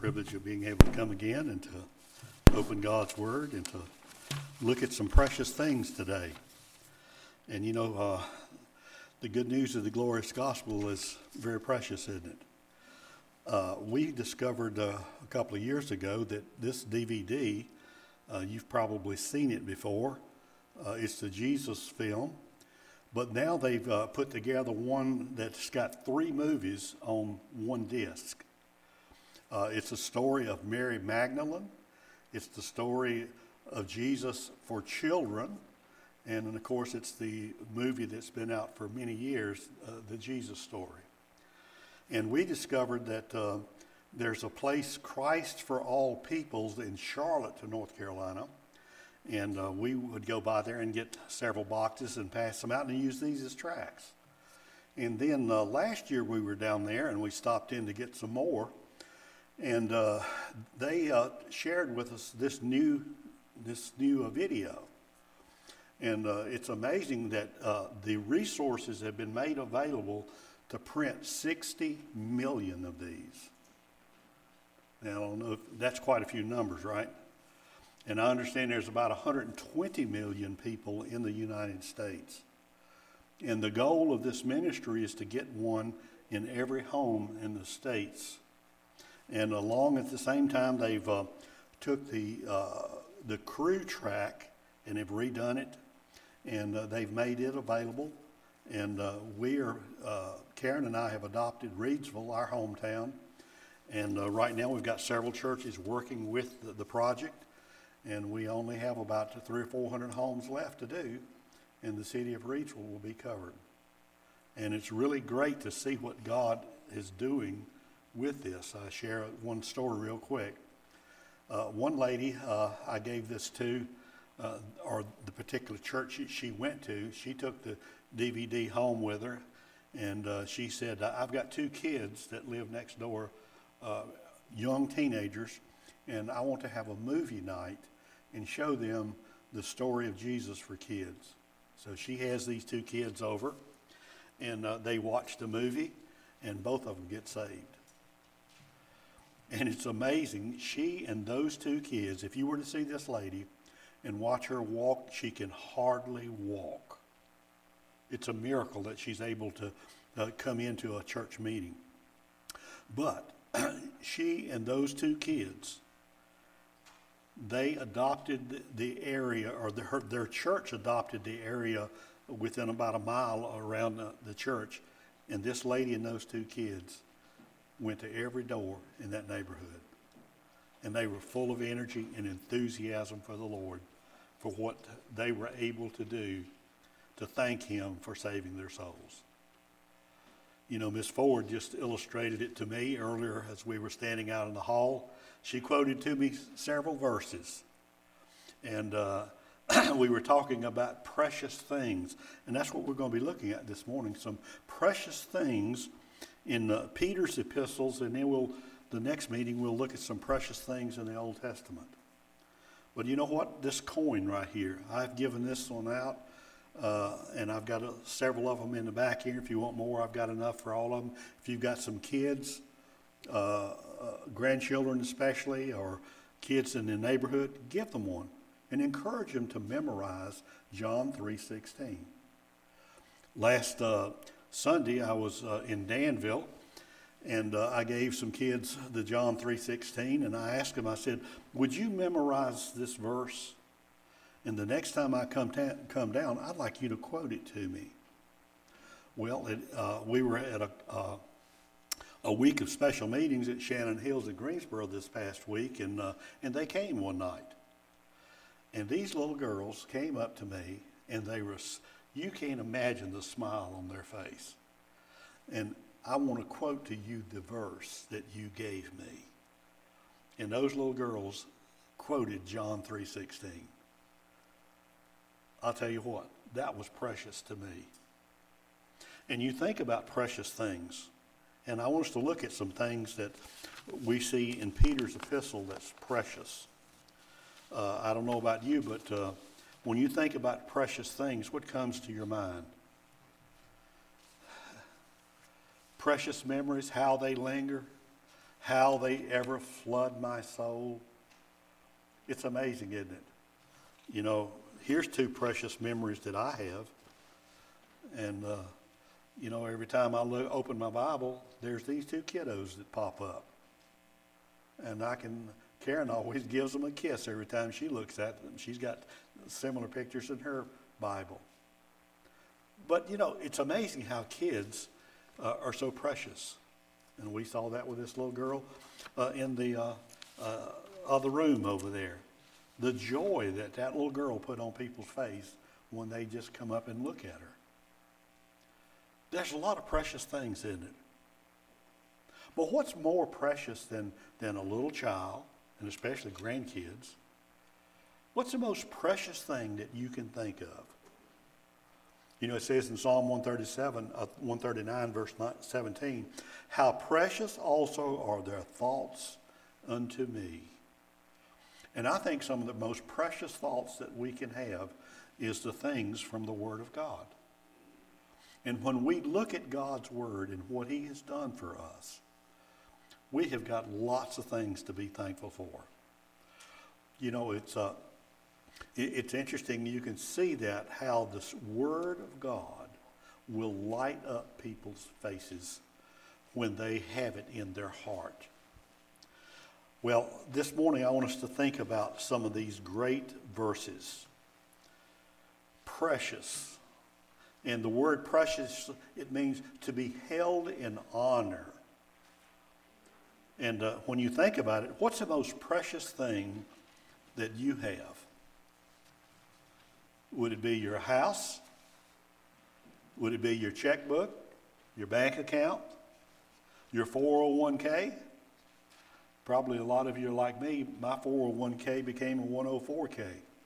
privilege of being able to come again and to open God's Word and to look at some precious things today. And you know, the good news of the glorious gospel is very precious, isn't it? We discovered a couple of years ago that this DVD, you've probably seen it before. It's the Jesus film. But now they've put together one that's got 3 movies on one disc. It's a story of Mary Magdalene. It's the story of Jesus for children. And then, of course, it's the movie that's been out for many years, the Jesus story. And we discovered that there's a place, Christ for All Peoples, in Charlotte, North Carolina. And we would go by there and get several boxes and pass them out and use these as tracts. And then last year we were down there and we stopped in to get some more. And they shared with us this new video. And it's amazing that the resources have been made available to print 60 million of these. Now, I don't know if that's quite a few numbers, right? And I understand there's about 120 million people in the United States. And the goal of this ministry is to get one in every home in the States. And along at the same time, they've took the crew track and have redone it. And they've made it available. And Karen and I have adopted Reidsville, our hometown. And right now we've got several churches working with the project. And we only have about 300 or 400 homes left to do, and the city of Reidsville will be covered. And it's really great to see what God is doing with this. I share one story real quick. One lady I gave this to, or the particular church she went to, she took the DVD home with her, and she said, I've got 2 kids that live next door, young teenagers, and I want to have a movie night and show them the story of Jesus for kids. So she has these 2 kids over, and they watch the movie, and both of them get saved. And it's amazing. She and those 2 kids, if you were to see this lady and watch her walk, she can hardly walk. It's a miracle that she's able to come into a church meeting. But she and those 2 kids, they adopted the area, or their church adopted the area within about a mile around the church. And this lady and those 2 kids went to every door in that neighborhood. And they were full of energy and enthusiasm for the Lord, for what they were able to do to thank Him for saving their souls. You know, Miss Ford just illustrated it to me earlier as we were standing out in the hall. She quoted to me several verses. And we were talking about precious things. And that's what we're going to be looking at this morning. Some precious things in Peter's epistles. And then the next meeting, we'll look at some precious things in the Old Testament. But you know what? This coin right here, I've given this one out. And I've got several of them in the back here. If you want more, I've got enough for all of them. If you've got some kids, grandchildren especially, or kids in the neighborhood, give them one and encourage them to memorize John 3:16. Last Sunday, I was in Danville, and I gave some kids the John 3:16, and I asked them, I said, would you memorize this verse? And the next time I come down, I'd like you to quote it to me. Well, we were at a week of special meetings at Shannon Hills at Greensboro this past week, and they came one night. And these little girls came up to me, and you can't imagine the smile on their face. And I want to quote to you the verse that you gave me. And those little girls quoted John 3:16. I'll tell you what, that was precious to me. And you think about precious things. And I want us to look at some things that we see in Peter's epistle that's precious. I don't know about you, but when you think about precious things, what comes to your mind? Precious memories, how they linger, how they ever flood my soul. It's amazing, isn't it? You know, here's two precious memories that I have. And, you know, every time I open my Bible, there's these two kiddos that pop up. And Karen always gives them a kiss every time she looks at them. She's got similar pictures in her Bible. But, you know, it's amazing how kids are so precious. And we saw that with this little girl in the other room over there. The joy that little girl put on people's face when they just come up and look at her. There's a lot of precious things in it. But what's more precious than a little child, and especially grandkids? What's the most precious thing that you can think of? You know, it says in Psalm 139, verse 17, how precious also are their thoughts unto me. And I think some of the most precious thoughts that we can have is the things from the Word of God. And when we look at God's Word and what He has done for us, we have got lots of things to be thankful for. You know, it's interesting. You can see that how this Word of God will light up people's faces when they have it in their heart. Well, this morning I want us to think about some of these great verses. Precious. And the word precious, it means to be held in honor. And when you think about it, what's the most precious thing that you have? Would it be your house? Would it be your checkbook, your bank account, your 401k? Probably a lot of you are like me. My 401k became a 104k.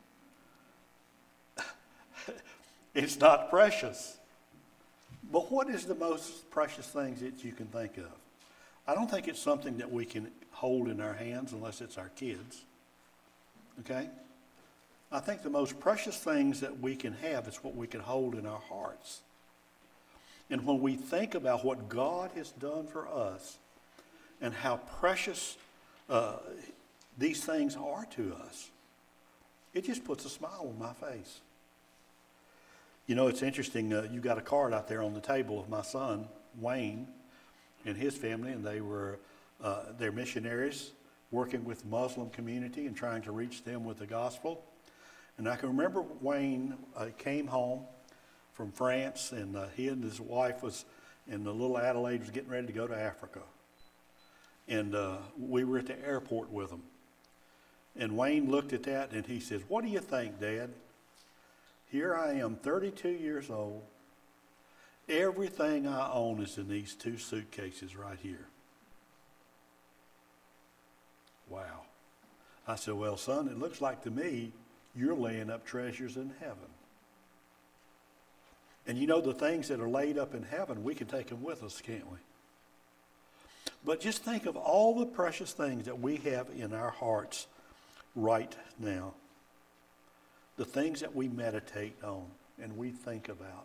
It's not precious. But what is the most precious things that you can think of? I don't think it's something that we can hold in our hands unless it's our kids. Okay? I think the most precious things that we can have is what we can hold in our hearts. And when we think about what God has done for us and how precious these things are to us, it just puts a smile on my face. You know, it's interesting. You got a card out there on the table of my son, Wayne, and his family, and they're missionaries working with the Muslim community and trying to reach them with the gospel. And I can remember Wayne came home from France, and he and his wife and the little Adelaide was getting ready to go to Africa. And we were at the airport with them. And Wayne looked at that and he says, "What do you think, Dad? Here I am, 32 years old. Everything I own is in these two suitcases right here." Wow. I said, "Well, son, it looks like to me you're laying up treasures in heaven." And you know, the things that are laid up in heaven, we can take them with us, can't we? But just think of all the precious things that we have in our hearts right now. The things that we meditate on and we think about.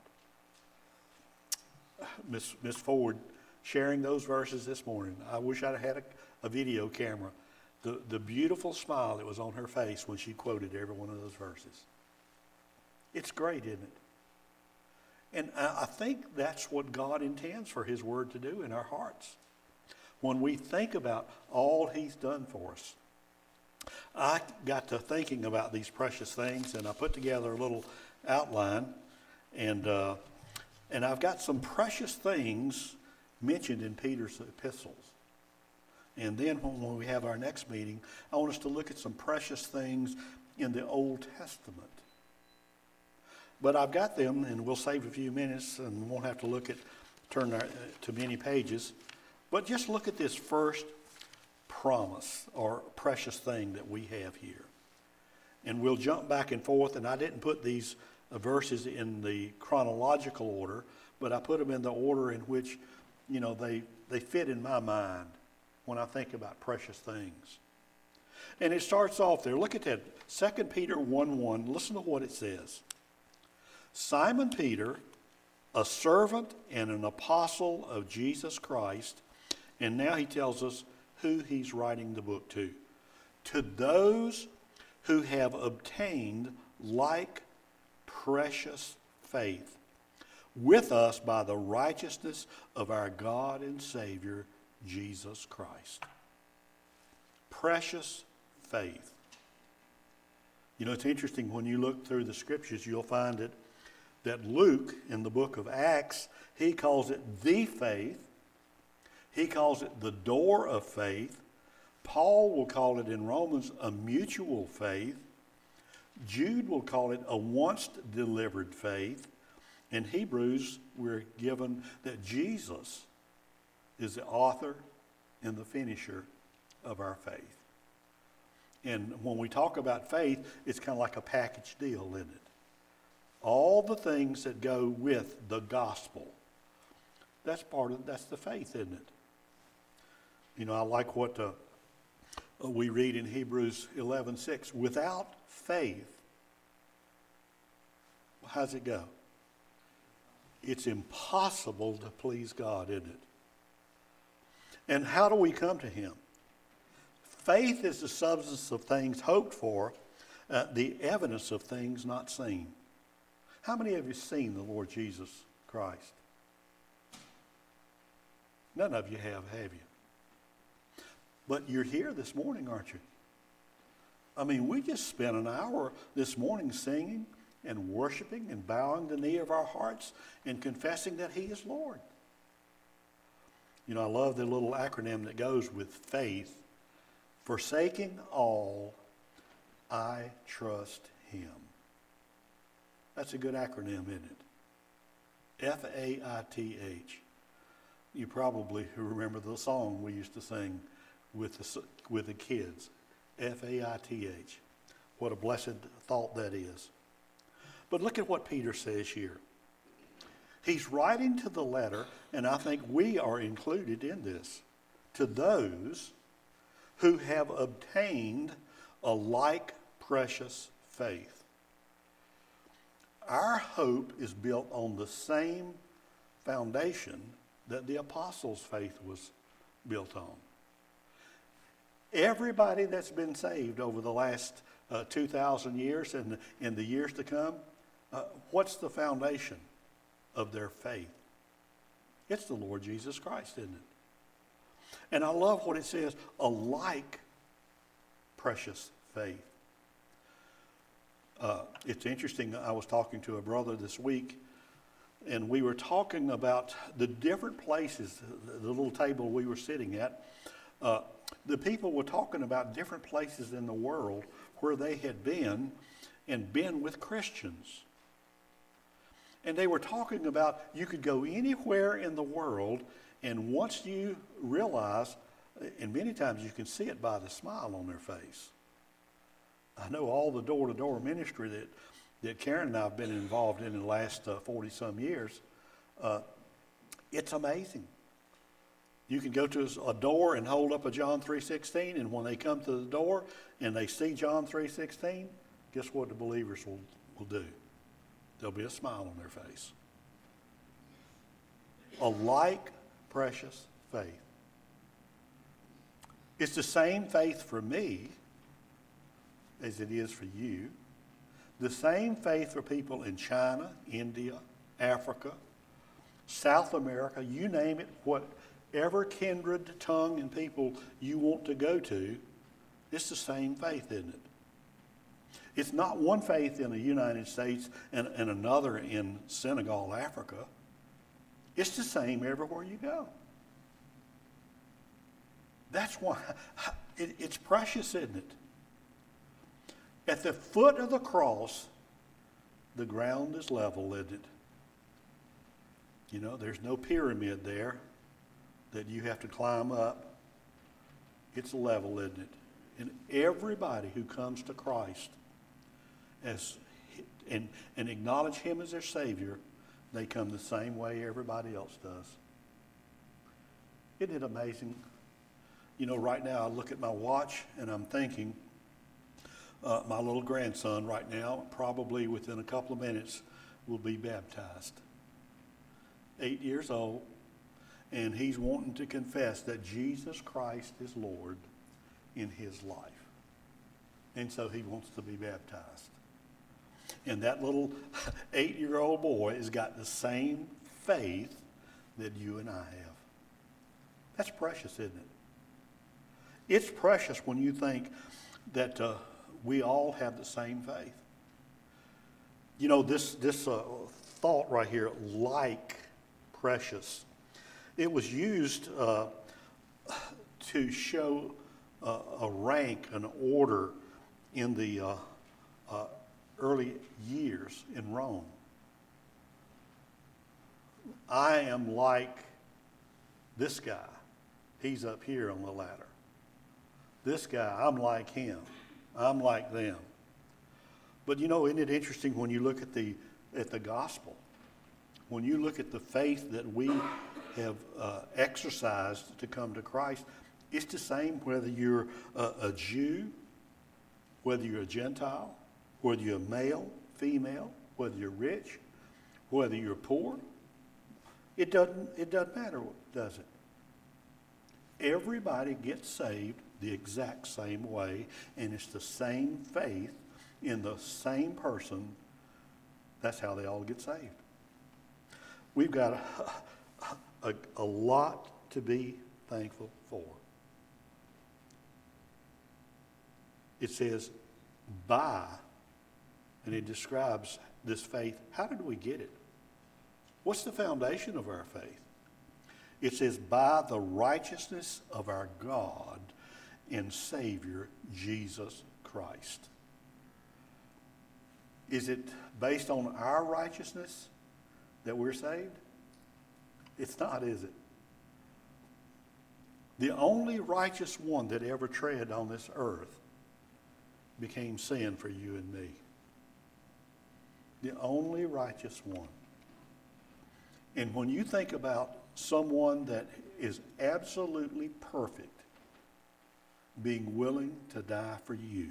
Miss Ford sharing those verses this morning. I wish I'd had a video camera. The beautiful smile that was on her face when she quoted every one of those verses. It's great, isn't it? And I think that's what God intends for His Word to do in our hearts. When we think about all He's done for us. I got to thinking about these precious things, and I put together a little outline, and I've got some precious things mentioned in Peter's epistles. And then when we have our next meeting, I want us to look at some precious things in the Old Testament. But I've got them, and we'll save a few minutes, and won't have to turn to many pages. But just look at this first promise or precious thing that we have here. And we'll jump back and forth, and I didn't put these verses in the chronological order, but I put them in the order in which, you know, they fit in my mind when I think about precious things. And it starts off there. Look at that. 2 Peter 1:1. Listen to what it says. Simon Peter, a servant and an apostle of Jesus Christ, and now he tells us who he's writing the book to. To those who have obtained like precious faith with us by the righteousness of our God and Savior, Jesus Christ. Precious faith. You know, it's interesting when you look through the scriptures, you'll find that Luke, in the book of Acts, he calls it the faith. He calls it the door of faith. Paul will call it in Romans a mutual faith. Jude will call it a once delivered faith. In Hebrews, we're given that Jesus is the author and the finisher of our faith. And when we talk about faith, it's kind of like a package deal, isn't it? All the things that go with the gospel. That's the faith, isn't it? You know, I like what we read in Hebrews 11:6. Without faith, how's it go? It's impossible to please God, isn't it? And how do we come to him? Faith is the substance of things hoped for, the evidence of things not seen. How many of you seen the Lord Jesus Christ? None of you have you? But you're here this morning, aren't you? I mean, we just spent an hour this morning singing and worshiping and bowing the knee of our hearts and confessing that he is Lord. You know, I love the little acronym that goes with faith. Forsaking all, I trust him. That's a good acronym, isn't it? F-A-I-T-H. You probably remember the song we used to sing with the kids. F-A-I-T-H. What a blessed thought that is. But look at what Peter says here. He's writing to the letter, and I think we are included in this, to those who have obtained a like precious faith. Our hope is built on the same foundation that the apostles' faith was built on. Everybody that's been saved over the last 2,000 years and in the years to come, what's the foundation of their faith? It's the Lord Jesus Christ, isn't it? And I love what it says, a like precious faith. It's interesting, I was talking to a brother this week, and we were talking about the different places, the little table we were sitting at. The people were talking about different places in the world where they had been and been with Christians. And they were talking about you could go anywhere in the world, and once you realize, and many times you can see it by the smile on their face. I know all the door-to-door ministry that Karen and I have been involved in the last 40-some years. It's amazing. You can go to a door and hold up a John 3:16, and when they come to the door and they see John 3:16, guess what the believers will do? There'll be a smile on their face. A like precious faith. It's the same faith for me as it is for you. The same faith for people in China, India, Africa, South America, you name it, whatever kindred tongue and people you want to go to, it's the same faith, isn't it? It's not one faith in the United States and another in Senegal, Africa. It's the same everywhere you go. That's why it's precious, isn't it? At the foot of the cross, the ground is level, isn't it? You know, there's no pyramid there that you have to climb up. It's level, isn't it? And everybody who comes to Christ and acknowledge him as their Savior, they come the same way everybody else does. Isn't it amazing? You know, right now I look at my watch and I'm thinking, my little grandson right now, probably within a couple of minutes, will be baptized. 8 years old. and he's wanting to confess that Jesus Christ is Lord in his life. And so he wants to be baptized. And that little 8-year-old boy has got the same faith that you and I have. That's precious, isn't it? It's precious when you think that we all have the same faith. You know, this thought right here, like precious, it was used to show a rank, an order in the early years in Rome. I am like this guy. He's up here on the ladder. This guy, I'm like him. I'm like them. But you know, isn't it interesting when you look at the gospel? When you look at the faith that we have exercised to come to Christ, it's the same whether you're a Jew, whether you're a Gentile, whether you're male, female, whether you're rich, whether you're poor. It doesn't matter, does it? Everybody gets saved the exact same way, and it's the same faith in the same person. That's how they all get saved. We've got a lot to be thankful for. It says, by, and it describes this faith. How did we get it? What's the foundation of our faith? It says, by the righteousness of our God and Savior, Jesus Christ. Is it based on our righteousness that we're saved? It's not, is it? The only righteous one that ever tread on this earth became sin for you and me. The only righteous one. And when you think about someone that is absolutely perfect being willing to die for you,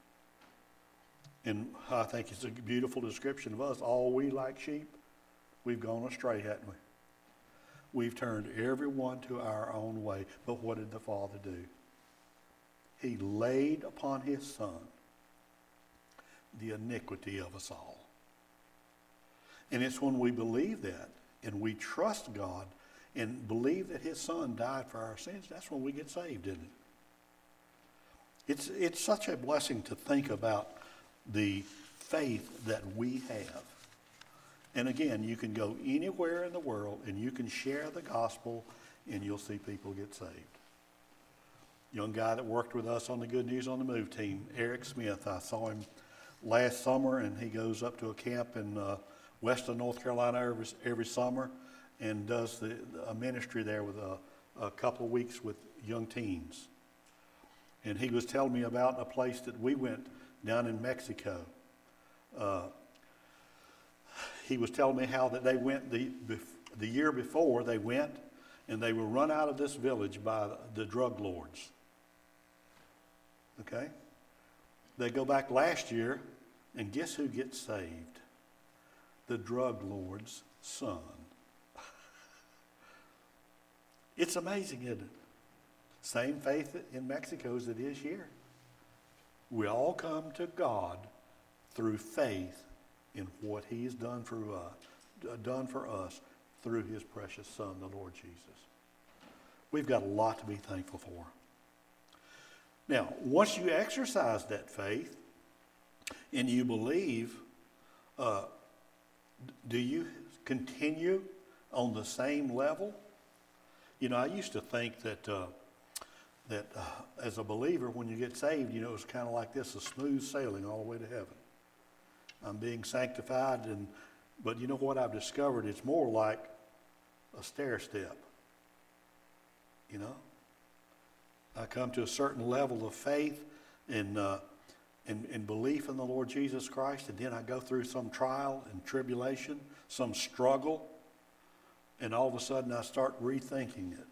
and I think it's a beautiful description of us. All we like sheep, we've gone astray, haven't we? We've turned everyone to our own way. But what did the Father do? He laid upon his Son the iniquity of us all. And it's when we believe that and we trust God and believe that his Son died for our sins, that's when we get saved, isn't it? It's such a blessing to think about the faith that we have. And again, you can go anywhere in the world and you can share the gospel and you'll see people get saved. Young guy that worked with us on the Good News on the Move team, Eric Smith, I saw him last summer, and he goes up to a camp in western North Carolina every summer and does a ministry there with a couple of weeks with young teens. And he was telling me about a place that we went down in Mexico. He was telling me how that they went the year before they went, and they were run out of this village by the drug lords. Okay? They go back last year, and guess who gets saved? The drug lord's son. It's amazing, isn't it? Same faith in Mexico as it is here. We all come to God through faith in what he's done for us through his precious Son, the Lord Jesus. We've got a lot to be thankful for. Now, once you exercise that faith and you believe, do you continue on the same level? You know, I used to think that as a believer, when you get saved, you know, it's kind of like this, a smooth sailing all the way to heaven. I'm being sanctified, but you know what I've discovered? It's more like a stair step. You know, I come to a certain level of faith and belief in the Lord Jesus Christ, and then I go through some trial and tribulation, some struggle, and all of a sudden I start rethinking it.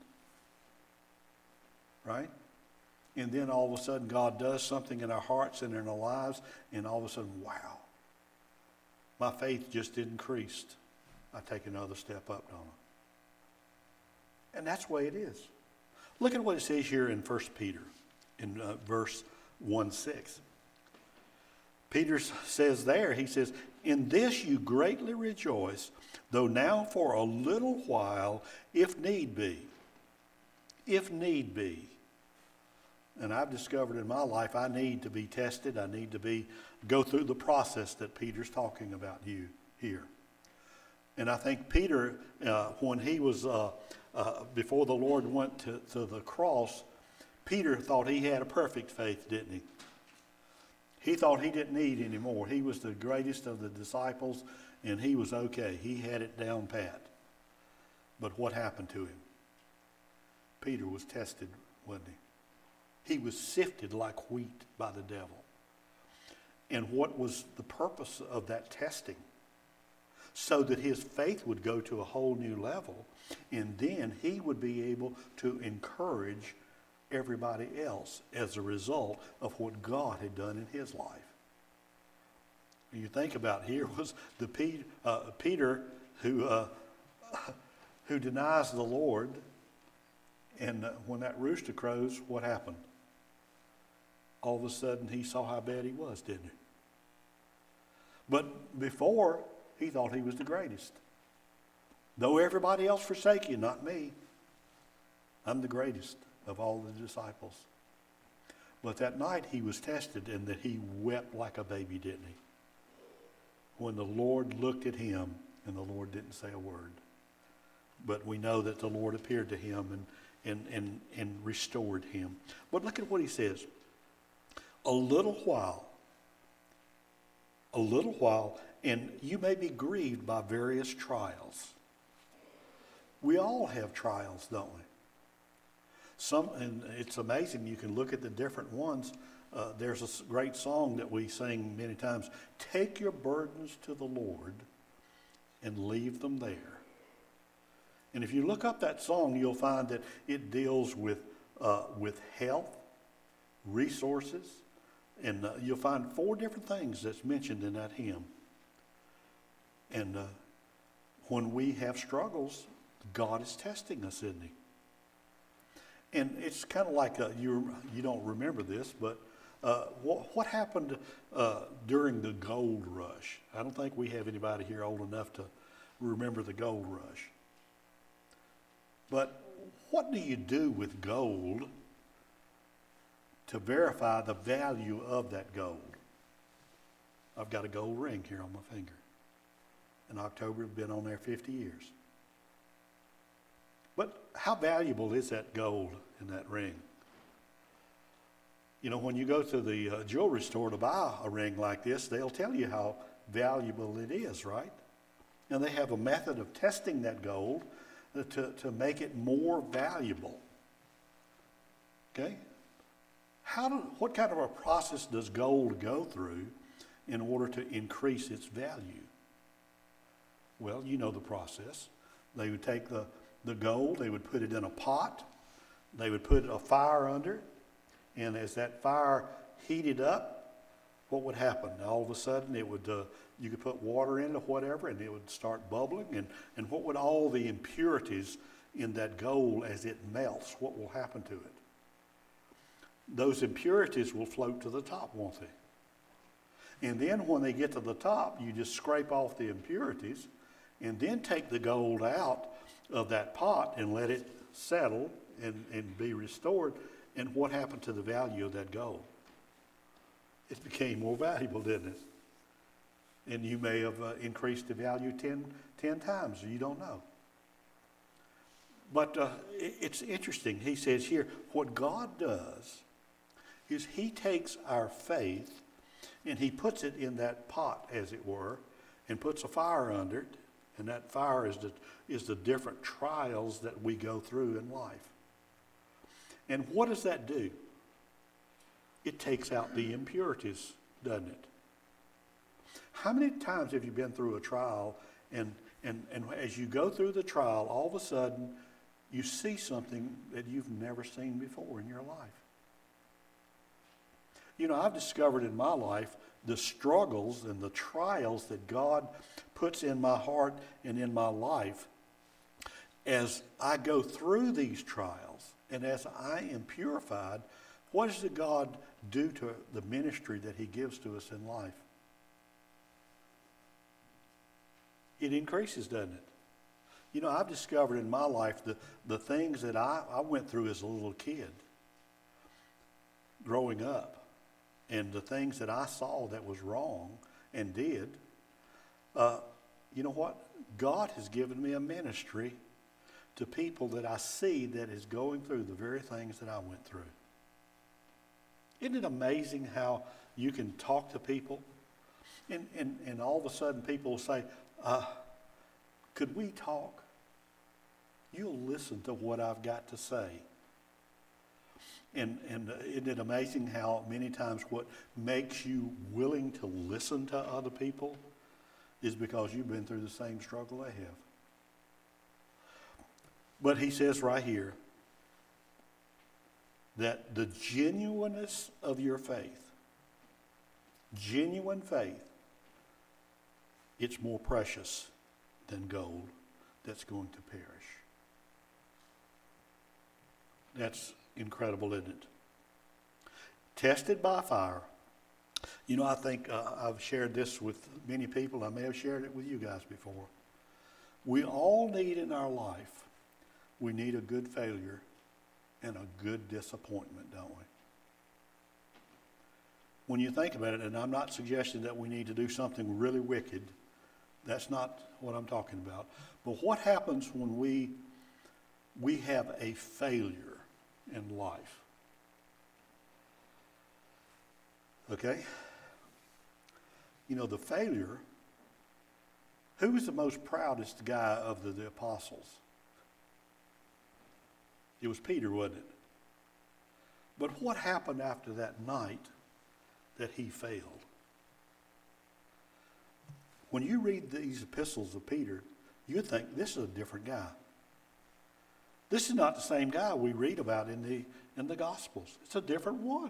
Right? And then all of a sudden God does something in our hearts and in our lives, and all of a sudden, wow, my faith just increased. I take another step up, don't And that's the way it is. Look at what it says here in 1 Peter, in verse 1:6. Peter says there, he says, "In this you greatly rejoice, though now for a little while, if need be." If need be. And I've discovered in my life I need to be tested. I need to go through the process that Peter's talking about you here. And I think Peter, when he was, before the Lord went to the cross, Peter thought he had a perfect faith, didn't he? He thought he didn't need any more. He was the greatest of the disciples, and he was okay. He had it down pat. But what happened to him? Peter was tested, wasn't he? He was sifted like wheat by the devil. And what was the purpose of that testing? So that his faith would go to a whole new level, and then he would be able to encourage everybody else as a result of what God had done in his life. And you think about here was the Peter who denies the Lord, and when that rooster crows, what happened? All of a sudden he saw how bad he was, didn't he? But before, he thought he was the greatest. Though everybody else forsake you, not me. I'm the greatest of all the disciples. But that night he was tested, and that he wept like a baby, didn't he? When the Lord looked at him, and the Lord didn't say a word. But we know that the Lord appeared to him and restored him. But look at what he says. A little while, and you may be grieved by various trials. We all have trials, don't we? And it's amazing. You can look at the different ones. There's a great song that we sing many times. Take your burdens to the Lord and leave them there. And if you look up that song, you'll find that it deals with health, resources, and you'll find 4 different things that's mentioned in that hymn. And when we have struggles, God is testing us, isn't he? And it's kind of like you don't remember this, but what happened during the gold rush? I don't think we have anybody here old enough to remember the gold rush. But what do you do with gold to verify the value of that gold? I've got a gold ring here on my finger. In October, it's been on there 50 years. But how valuable is that gold in that ring? You know, when you go to the jewelry store to buy a ring like this, they'll tell you how valuable it is, right? And they have a method of testing that gold to make it more valuable. Okay? What kind of a process does gold go through in order to increase its value? Well, you know the process. They would take the gold, they would put it in a pot, they would put a fire under it, and as that fire heated up, what would happen? All of a sudden, it would you could put water in it or whatever, and it would start bubbling. And what would all the impurities in that gold, as it melts, what will happen to it? Those impurities will float to the top, won't they? And then when they get to the top, you just scrape off the impurities, and then take the gold out of that pot and let it settle and be restored. And what happened to the value of that gold? It became more valuable, didn't it? And you may have increased the value 10 times. You don't know. But it's interesting. He says here, what God does is he takes our faith and he puts it in that pot, as it were, and puts a fire under it. And that fire is the different trials that we go through in life. And what does that do? It takes out the impurities, doesn't it? How many times have you been through a trial and as you go through the trial, all of a sudden you see something that you've never seen before in your life? You know, I've discovered in my life the struggles and the trials that God puts in my heart and in my life. as I go through these trials and as I am purified, what does God do to the ministry that he gives to us in life? It increases, doesn't it? You know, I've discovered in my life the things that I went through as a little kid growing up, and the things that I saw that was wrong and did, you know what? God has given me a ministry to people that I see that is going through the very things that I went through. Isn't it amazing how you can talk to people and all of a sudden people will say, could we talk? You'll listen to what I've got to say. And isn't it amazing how many times what makes you willing to listen to other people is because you've been through the same struggle they have. But he says right here that the genuineness of your faith, genuine faith, it's more precious than gold that's going to perish. That's incredible, isn't it? Tested by fire. You know, I think I've shared this with many people. I may have shared it with you guys before. We all need in our life, we need a good failure and a good disappointment, don't we? When you think about it, and I'm not suggesting that we need to do something really wicked. That's not what I'm talking about. But what happens when we have a failure in life? Okay? You know, the failure, who was the most proudest guy of the apostles? It was Peter, wasn't it? But what happened after that night that he failed? When you read these epistles of Peter, you think this is a different guy. This is not the same guy we read about in the Gospels. It's a different one.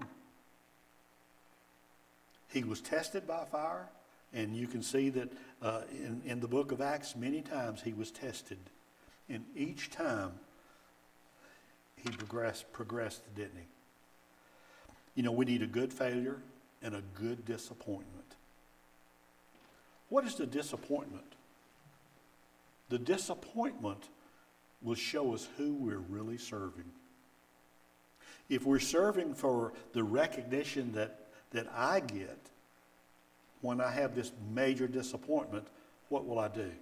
He was tested by fire, and you can see that in the book of Acts many times he was tested. And each time he progressed, didn't he? You know, we need a good failure and a good disappointment. What is the disappointment? The disappointment will show us who we're really serving. If we're serving for the recognition that I get when I have this major disappointment, what will I do?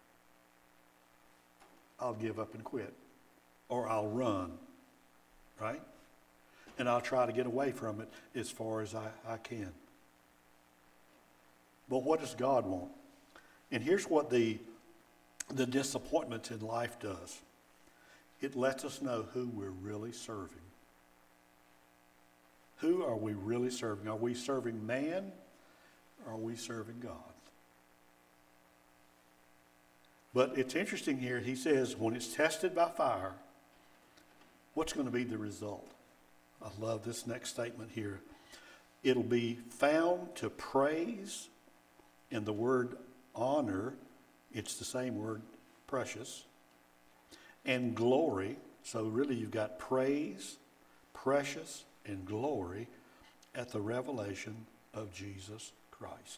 I'll give up and quit. Or I'll run, right? And I'll try to get away from it as far as I can. But what does God want? And here's what the disappointment in life does. It lets us know who we're really serving. Who are we really serving? Are we serving man or are we serving God? But it's interesting here, he says, when it's tested by fire, what's going to be the result? I love this next statement here. It'll be found to praise, and the word honor, it's the same word, precious, and glory. So really you've got praise, precious, and glory at the revelation of Jesus Christ.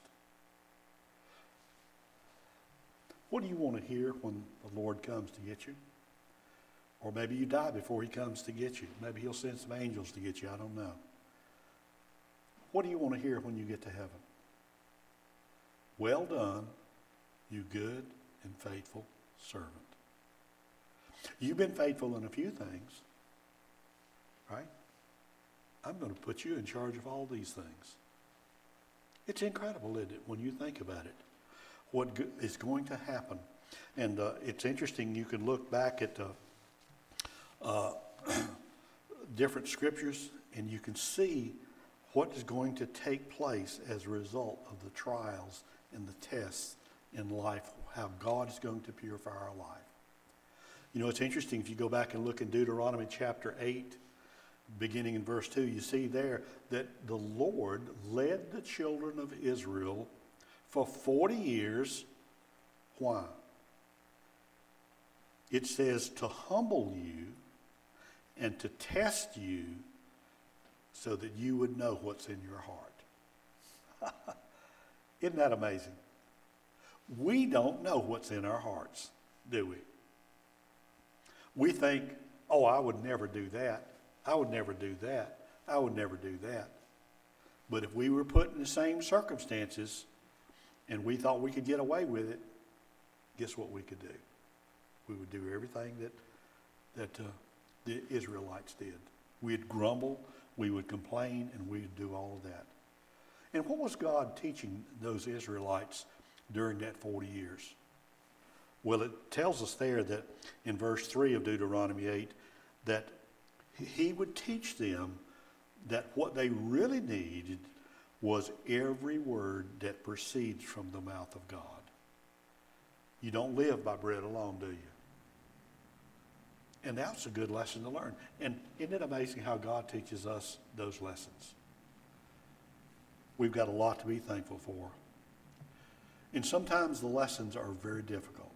What do you want to hear when the Lord comes to get you? Or maybe you die before he comes to get you. Maybe he'll send some angels to get you. I don't know. What do you want to hear when you get to heaven? Well done, you good and faithful servant. You've been faithful in a few things, right? I'm going to put you in charge of all these things. It's incredible, isn't it, when you think about it, what is going to happen. And it's interesting, you can look back at different scriptures and you can see what is going to take place as a result of the trials and the tests in life, how God is going to purify our life. You know, it's interesting, if you go back and look in Deuteronomy chapter 8, beginning in verse 2, you see there that the Lord led the children of Israel for 40 years. Why? It says to humble you and to test you so that you would know what's in your heart. Isn't that amazing? We don't know what's in our hearts, do we? We think, oh, I would never do that. I would never do that. I would never do that. But if we were put in the same circumstances and we thought we could get away with it, guess what we could do? We would do everything that the Israelites did. We'd grumble, we would complain, and we'd do all of that. And what was God teaching those Israelites during that 40 years? Well, it tells us there that in verse 3 of Deuteronomy 8 that he would teach them that what they really needed was every word that proceeds from the mouth of God. You don't live by bread alone, do you? And that's a good lesson to learn. And isn't it amazing how God teaches us those lessons? We've got a lot to be thankful for. And sometimes the lessons are very difficult.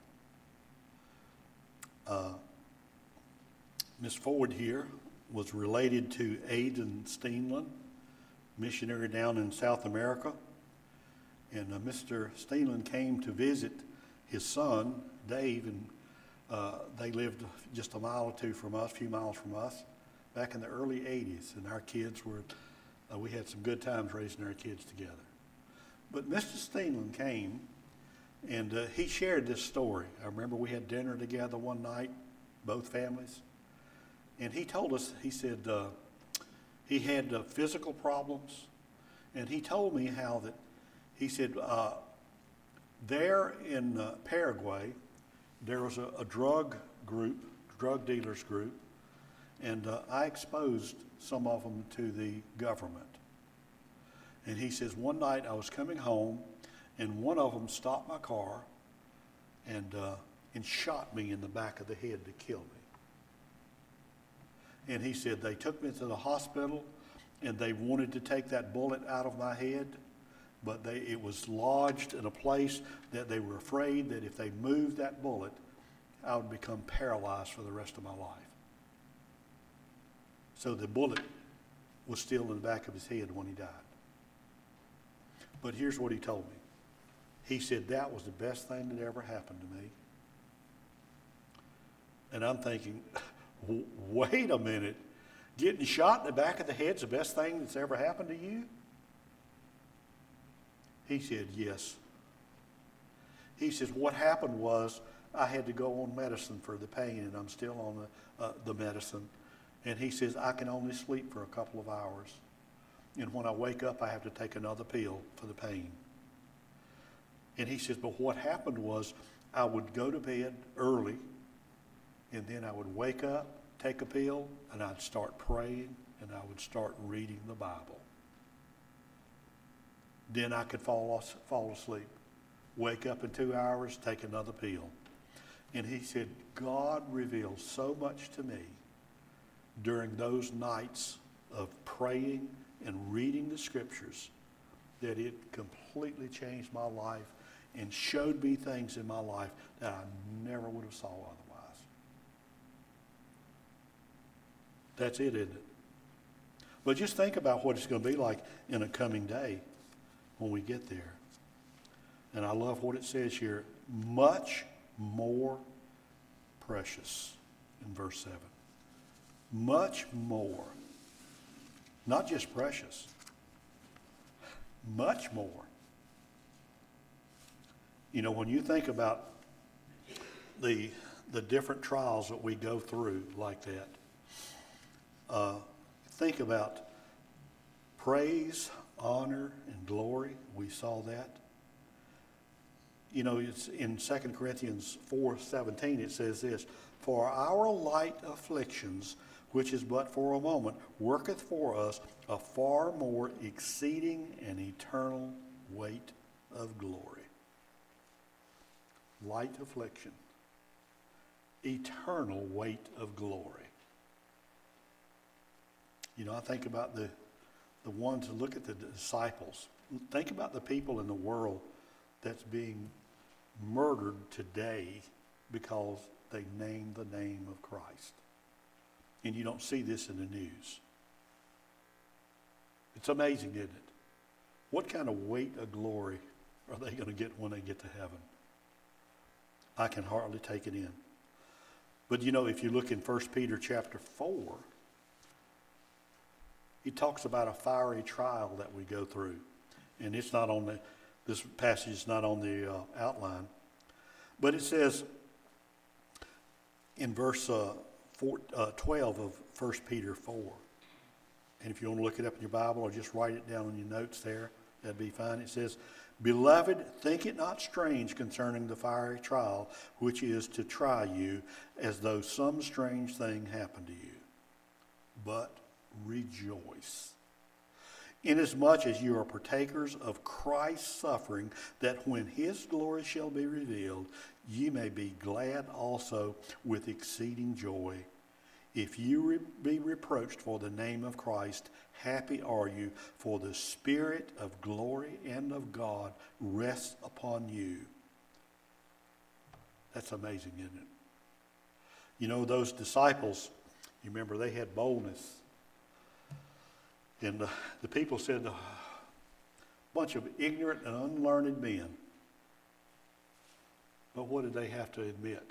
Miss Ford here was related to Aidan Steenland, missionary down in South America. And Mr. Steenland came to visit his son, Dave, and they lived just a mile or two from us, a few miles from us, back in the early 80s. And our kids were, we had some good times raising our kids together. But Mr. Steenland came, and he shared this story. I remember we had dinner together one night, both families. And he told us, he said he had physical problems. And he told me how that, he said, there in Paraguay, there was a drug dealers group, and I exposed some of them to the government. And he says, one night I was coming home, and one of them stopped my car and shot me in the back of the head to kill me. And he said, they took me to the hospital, and they wanted to take that bullet out of my head, but it was lodged in a place that they were afraid that if they moved that bullet, I would become paralyzed for the rest of my life. So the bullet was still in the back of his head when he died. But here's what he told me. He said, that was the best thing that ever happened to me. And I'm thinking, wait a minute. Getting shot in the back of the head's the best thing that's ever happened to you? He said, yes. He says, what happened was I had to go on medicine for the pain, and I'm still on the medicine. And he says, I can only sleep for a couple of hours. And when I wake up, I have to take another pill for the pain. And he says, but what happened was I would go to bed early, and then I would wake up, take a pill, and I'd start praying, and I would start reading the Bible. Then I could fall asleep, wake up in 2 hours, take another pill. And he said, God revealed so much to me during those nights of praying and reading the scriptures that it completely changed my life and showed me things in my life that I never would have saw otherwise. That's it, isn't it? But just think about what it's going to be like in a coming day when we get there. And I love what it says here, much more precious in verse 7. Much more. Not just precious. Much more. You know, when you think about the different trials that we go through like that, think about praise, honor, and glory. We saw that. You know, it's in 2 Corinthians 4:17, it says this, for our light afflictions, which is but for a moment, worketh for us a far more exceeding and eternal weight of glory. Light affliction. Eternal weight of glory. You know, I think about the ones who look at the disciples. Think about the people in the world that's being murdered today because they name the name of Christ. And you don't see this in the news. It's amazing, isn't it? What kind of weight of glory are they going to get when they get to heaven? I can hardly take it in. But you know, if you look in 1 Peter chapter 4, he talks about a fiery trial that we go through. And it's not on this passage is not on the outline. But it says in verse 12 of 1 Peter 4. And if you want to look it up in your Bible or just write it down on your notes there, that'd be fine. It says, "Beloved, think it not strange concerning the fiery trial, which is to try you, as though some strange thing happened to you. But rejoice, inasmuch as you are partakers of Christ's suffering, that when his glory shall be revealed, ye may be glad also with exceeding joy. If you be reproached for the name of Christ, happy are you, for the Spirit of glory and of God rests upon you." That's amazing, isn't it? You know, those disciples, you remember they had boldness. And the people said, a bunch of ignorant and unlearned men. But what did they have to admit?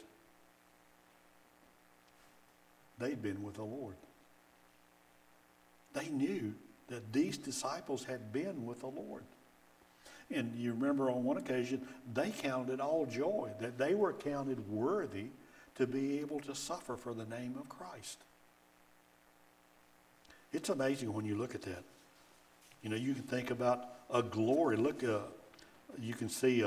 They'd been with the Lord. They knew that these disciples had been with the Lord. And you remember on one occasion, they counted it all joy, that they were counted worthy to be able to suffer for the name of Christ. It's amazing when you look at that. You know, you can think about a glory. Look, you can see,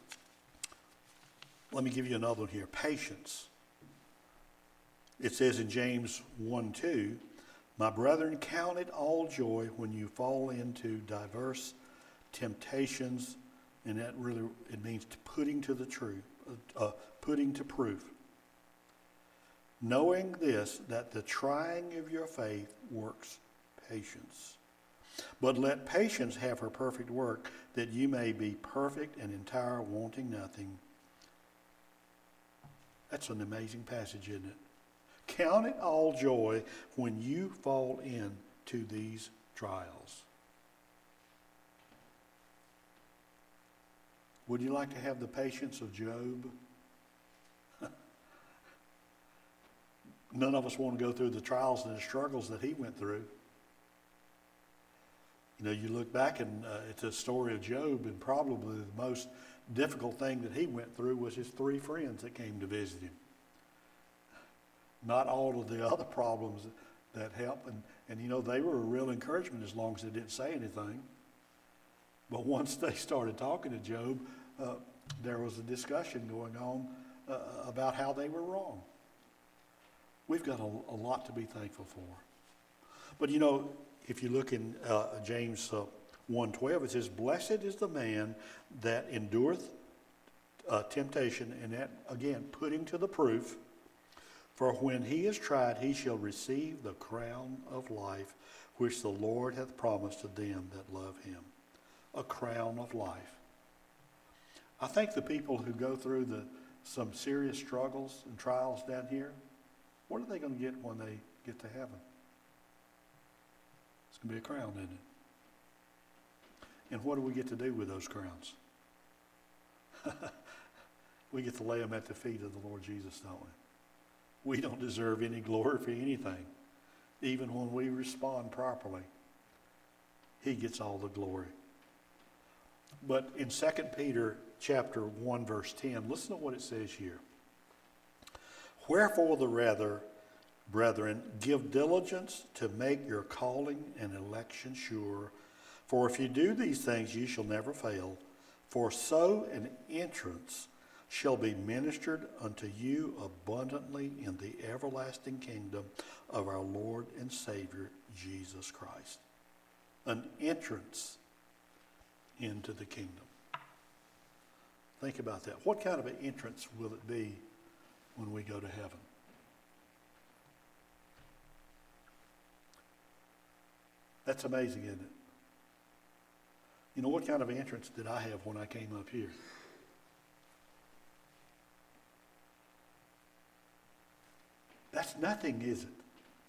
let me give you another one here, patience. It says in James 1:2, "My brethren, count it all joy when you fall into diverse temptations," and that really, it means putting to the truth, putting to proof. "Knowing this, that the trying of your faith works patience. But let patience have her perfect work, that you may be perfect and entire, wanting nothing." That's an amazing passage, isn't it? Count it all joy when you fall into these trials. Would you like to have the patience of Job? None of us want to go through the trials and the struggles that he went through. You know, you look back and it's a story of Job, and probably the most difficult thing that he went through was his 3 friends that came to visit him. Not all of the other problems that helped. And you know, they were a real encouragement as long as they didn't say anything. But once they started talking to Job, there was a discussion going on about how they were wrong. We've got a lot to be thankful for. But you know, if you look in James 1:12, it says, "Blessed is the man that endureth temptation," and that, again, putting to the proof. "For when he is tried, he shall receive the crown of life, which the Lord hath promised to them that love him." A crown of life. I think the people who go through some serious struggles and trials down here, what are they going to get when they get to heaven? It's going to be a crown, isn't it? And what do we get to do with those crowns? We get to lay them at the feet of the Lord Jesus, don't we? We don't deserve any glory for anything. Even when we respond properly, he gets all the glory. But in 2 Peter chapter 1, verse 10, listen to what it says here. "Wherefore the rather, brethren, give diligence to make your calling and election sure. For if you do these things, ye shall never fail. For so an entrance shall be ministered unto you abundantly in the everlasting kingdom of our Lord and Savior, Jesus Christ." An entrance into the kingdom. Think about that. What kind of an entrance will it be when we go to heaven? That's amazing, isn't it? You know, what kind of entrance did I have when I came up here? That's nothing, is it?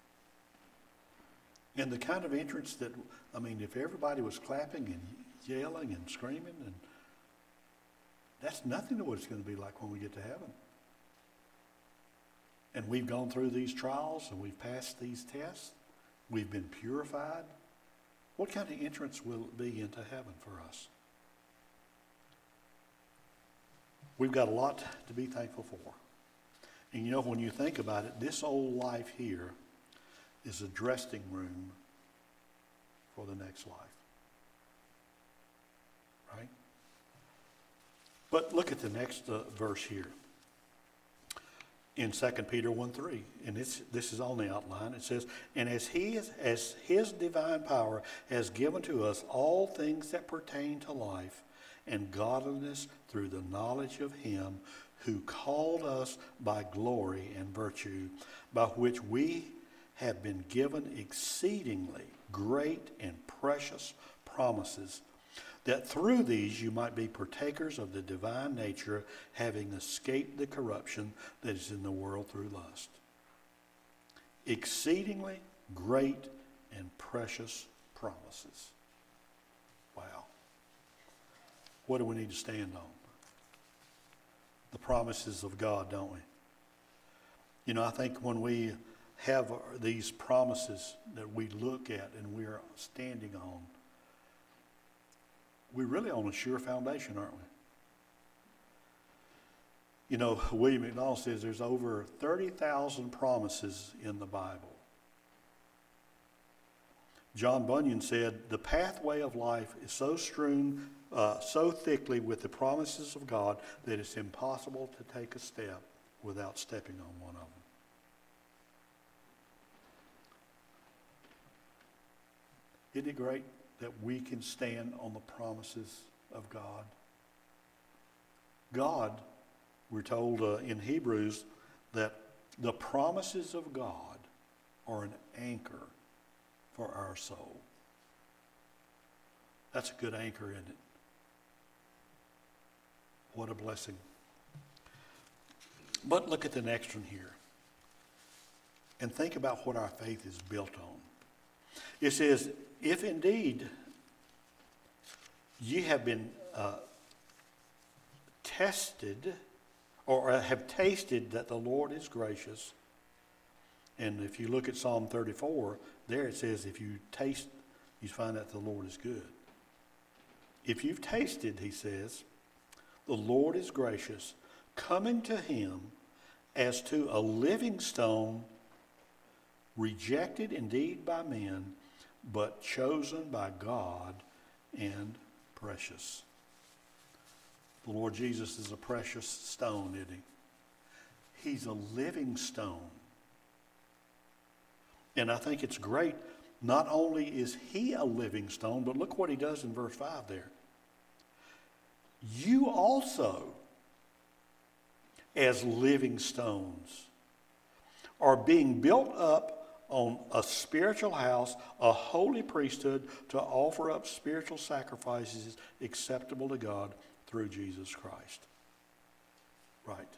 And the kind of entrance that, if everybody was clapping and yelling and screaming, and that's nothing to what it's going to be like when we get to heaven. And we've gone through these trials and we've passed these tests. We've been purified. What kind of entrance will it be into heaven for us? We've got a lot to be thankful for. And when you think about it, this old life here is a dressing room for the next life. Right? But look at the next verse here. In 2 Peter 1:3, and this is on the outline, it says, "And as his divine power has given to us all things that pertain to life and godliness through the knowledge of him who called us by glory and virtue, by which we have been given exceedingly great and precious promises, that through these you might be partakers of the divine nature, having escaped the corruption that is in the world through lust." Exceedingly great and precious promises. Wow. What do we need to stand on? The promises of God, don't we? I think when we have these promises that we look at and we are standing on, we're really on a sure foundation, aren't we? William McDonald says there's over 30,000 promises in the Bible. John Bunyan said, "The pathway of life is so strewn so thickly with the promises of God that it's impossible to take a step without stepping on one of them." Isn't it great that we can stand on the promises of God? God, we're told in Hebrews that the promises of God are an anchor for our soul. That's a good anchor, isn't it? What a blessing. But look at the next one here. And think about what our faith is built on. It says, "If indeed ye have been tested, or have tasted that the Lord is gracious." And if you look at Psalm 34, there it says, if you taste, you find that the Lord is good. If you've tasted, he says, the Lord is gracious, coming to him as to a living stone, rejected indeed by men, but chosen by God and precious. The Lord Jesus is a precious stone, isn't he? He's a living stone. And I think it's great. Not only is he a living stone, but look what he does in verse 5 there. You also, as living stones, are being built up on a spiritual house, a holy priesthood, to offer up spiritual sacrifices acceptable to God through Jesus Christ. Right.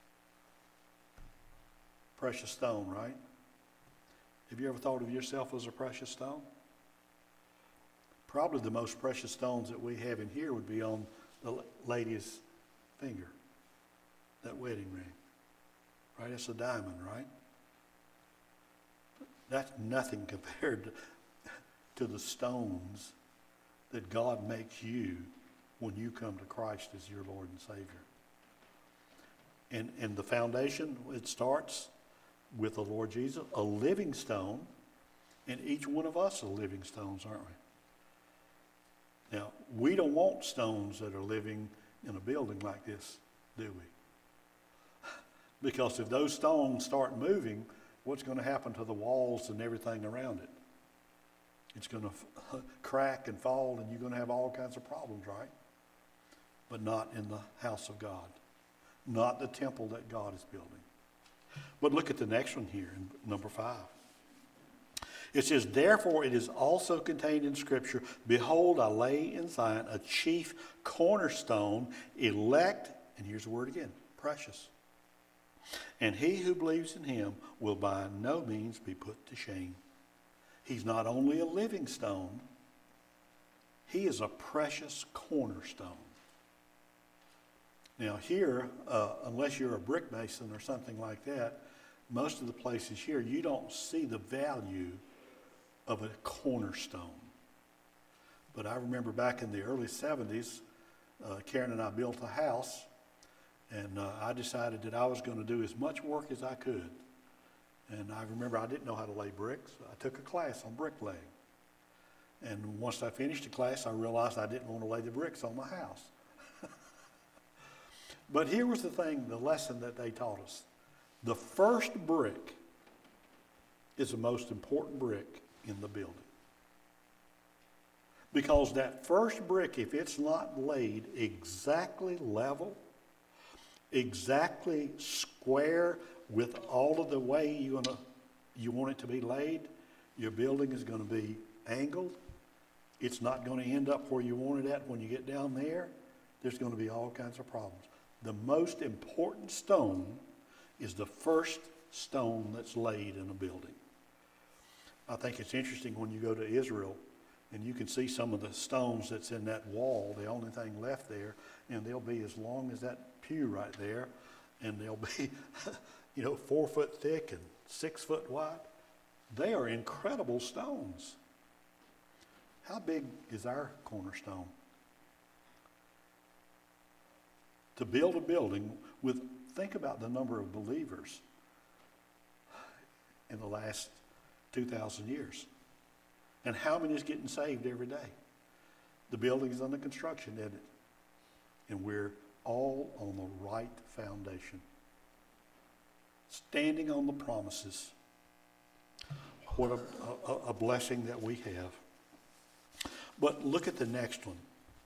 Precious stone, right? Have you ever thought of yourself as a precious stone? Probably the most precious stones that we have in here would be on the lady's finger, that wedding ring. Right? It's a diamond, right? That's nothing compared to the stones that God makes you when you come to Christ as your Lord and Savior. And the foundation, it starts with the Lord Jesus, a living stone, and each one of us are living stones, aren't we? Now, we don't want stones that are living in a building like this, do we? Because if those stones start moving, what's going to happen to the walls and everything around it? It's going to crack and fall, and you're going to have all kinds of problems, right? But not in the house of God. Not the temple that God is building. But look at the next one here, in number 5. It says, therefore it is also contained in Scripture, behold, I lay in Zion a chief cornerstone, elect, and here's the word again, precious. And he who believes in him will by no means be put to shame. He's not only a living stone, he is a precious cornerstone. Now here, unless you're a brick mason or something like that, most of the places here, you don't see the value of a cornerstone. But I remember back in the early 70s, Karen and I built a house, and I decided that I was going to do as much work as I could. And I remember I didn't know how to lay bricks. I took a class on bricklaying. And once I finished the class, I realized I didn't want to lay the bricks on my house. But here was the thing, the lesson that they taught us. The first brick is the most important brick in the building. Because that first brick, if it's not laid exactly level, exactly square with all of the way you want it to be laid, your building is going to be angled. It's not going to end up where you want it at when you get down there. There's going to be all kinds of problems. The most important stone is the first stone that's laid in a building. I think it's interesting when you go to Israel and you can see some of the stones that's in that wall, the only thing left there, and they'll be as long as that pew right there, and they'll be 4 foot thick and 6 foot wide. They are incredible stones. How big is our cornerstone? To build a building think about the number of believers in the last 2,000 years. And how many is getting saved every day? The building is under construction, isn't it? And we're all on the right foundation. Standing on the promises. What a blessing that we have. But look at the next one.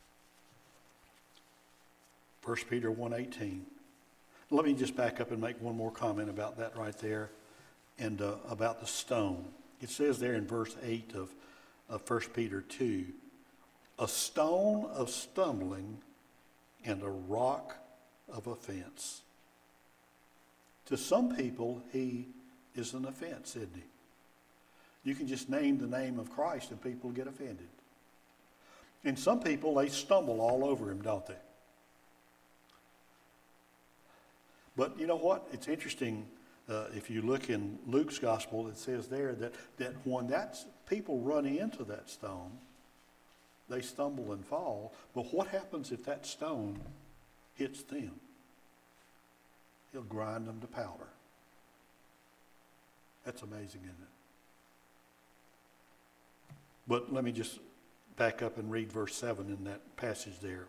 1 Peter 1:18. Let me just back up and make one more comment about that right there and about the stone. It says there in verse 8 of 1 Peter 2, a stone of stumbling and a rock of offense. To some people, he is an offense, isn't he? You can just name the name of Christ and people get offended. And some people, they stumble all over him, don't they? But you know what? It's interesting. If you look in Luke's gospel, it says there that when people run into that stone, they stumble and fall. But what happens if that stone hits them? He'll grind them to powder. That's amazing, isn't it? But let me just back up and read verse 7 in that passage there.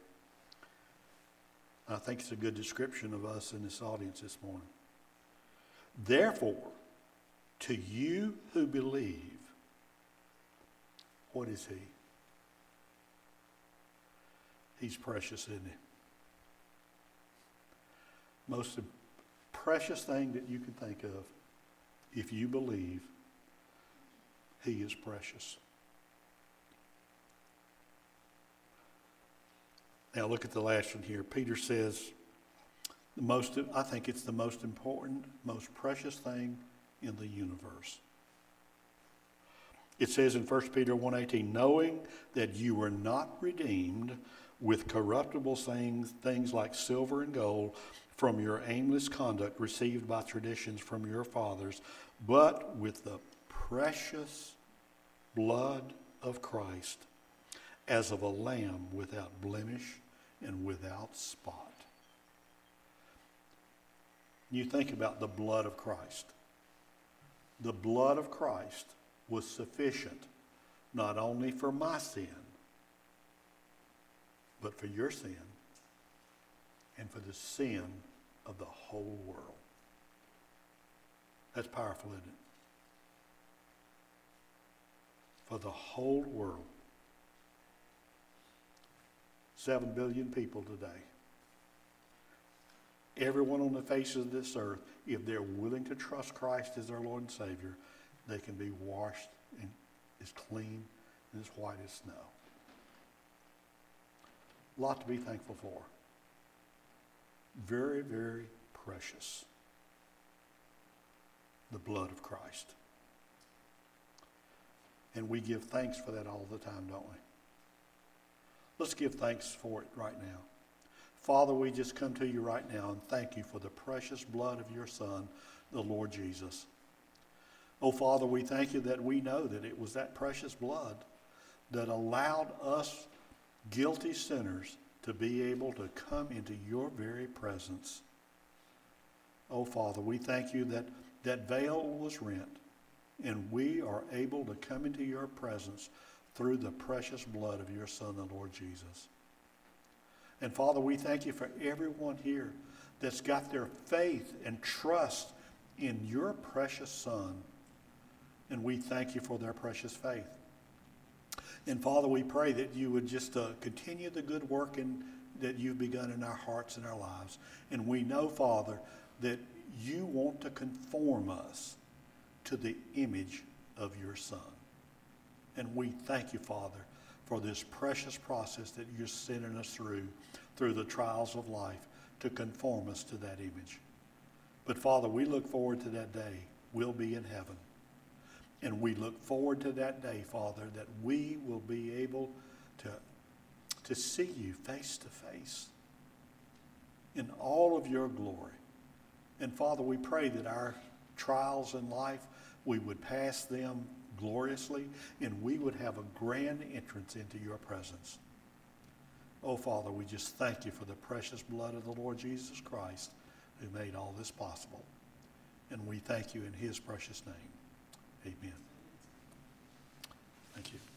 I think it's a good description of us in this audience this morning. Therefore, to you who believe, what is he? He's precious, isn't he? Most precious thing that you can think of, if you believe, he is precious. Now look at the last one here. Peter says, I think it's the most important, most precious thing in the universe. It says in 1 Peter 1:18, knowing that you were not redeemed with corruptible things like silver and gold from your aimless conduct received by traditions from your fathers, but with the precious blood of Christ, as of a lamb without blemish and without spot. You think about the blood of Christ. The blood of Christ was sufficient not only for my sin, but for your sin and for the sin of the whole world. That's powerful, isn't it? For the whole world. 7 billion people today. Everyone on the face of this earth, if they're willing to trust Christ as their Lord and Savior, they can be washed and as clean and as white as snow. A lot to be thankful for. Very, very precious. the blood of Christ. And we give thanks for that all the time, don't we? Let's give thanks for it right now. Father, we just come to you right now and thank you for the precious blood of your Son, the Lord Jesus. Oh, Father, we thank you that we know that it was that precious blood that allowed us guilty sinners to be able to come into your very presence. Oh, Father, we thank you that that veil was rent and we are able to come into your presence through the precious blood of your Son, the Lord Jesus. And Father, we thank you for everyone here that's got their faith and trust in your precious Son. And we thank you for their precious faith. And Father, we pray that you would just continue the good work that you've begun in our hearts and our lives. And we know, Father, that you want to conform us to the image of your Son. And we thank you, Father, for this precious process that you're sending us through the trials of life to conform us to that image. But Father, we look forward to that day. We'll be in heaven. And we look forward to that day, Father, that we will be able to see you face to face in all of your glory. And Father, we pray that our trials in life, we would pass them gloriously, and we would have a grand entrance into your presence. Oh, Father, we just thank you for the precious blood of the Lord Jesus Christ who made all this possible. And we thank you in his precious name. Amen. Thank you.